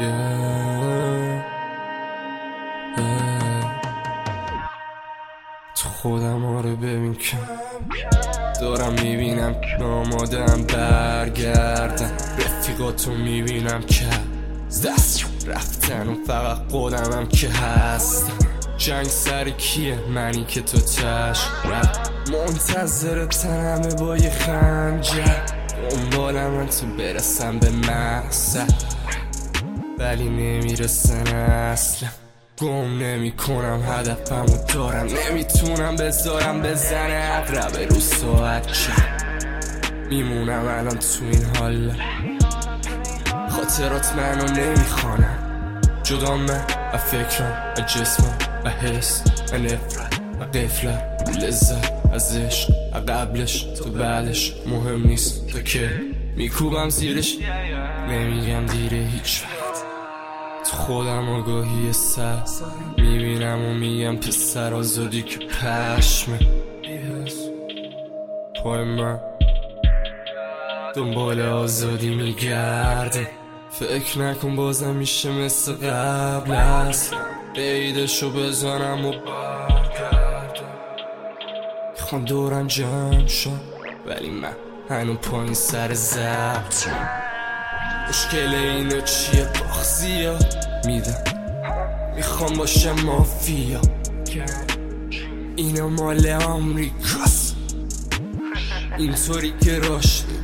تو خودم آره ببین که دارم میبینم که آمادم برگردم، رفیقاتو میبینم که دست رفتن و فقط خودمم که هستم. جنگ سر کیه؟ منی که تو تش منتظرتن همه با یه خنجر، دنبال من تو برسم به مقصد ولی نمیرسن اصلا. گم نمی کنم هدفمو دارم، نمیتونم بذارم بزنه عقرب رو ساعت چند. میمونم الان تو این حال، خاطرات منو نمیخوانم، جدا من و فکرم و جسمم و حس و نفرت و قفلت و لذت از عشق و قبلش تو بعدش مهم نیست تا که میکوبم زیرش. نمیگم دیره هیچ وقت، تو خودم آگاهی سر میبینم و میگم پسر آزادی که پشمه پای من دنبال آزادی میگرده. فکر نکن بازم میشه مثل قبل است، عیدشو بزنم و برگردم. میخوان دورم جمع شد ولی من هنو پایین سر ضبط. مشکل اینو چیه؟ باخزیه میدم، میخوام باشه مافیا، اینو مال آمریکاست اینطوری که راش نیدم.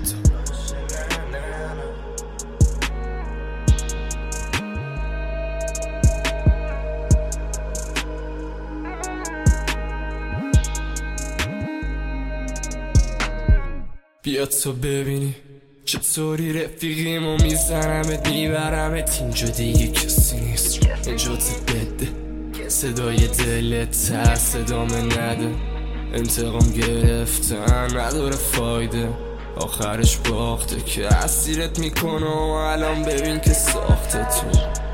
بیا تو ببینی چطوری رفیقیمو میزنمت میبرمت اینجا دیگه کسی نیست، نجات بده صدای دلت ترس ادامه نده. انتقام گرفتن نداره فایده، آخرش باخته که اسیرت میکنه و الان ببین که ساخته تو.